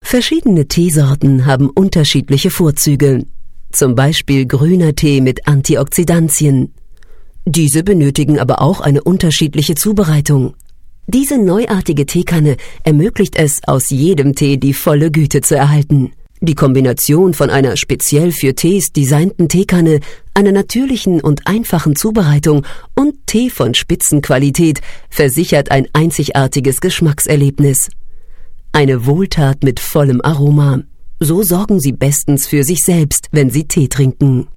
Verschiedene Teesorten haben unterschiedliche Vorzüge. Zum Beispiel grüner Tee mit Antioxidantien. Diese benötigen aber auch eine unterschiedliche Zubereitung. Diese neuartige Teekanne ermöglicht es, aus jedem Tee die volle Güte zu erhalten. Die Kombination von einer speziell für Tees designten Teekanne, einer natürlichen und einfachen Zubereitung und Tee von Spitzenqualität versichert ein einzigartiges Geschmackserlebnis. Eine Wohltat mit vollem Aroma. So sorgen Sie bestens für sich selbst, wenn Sie Tee trinken.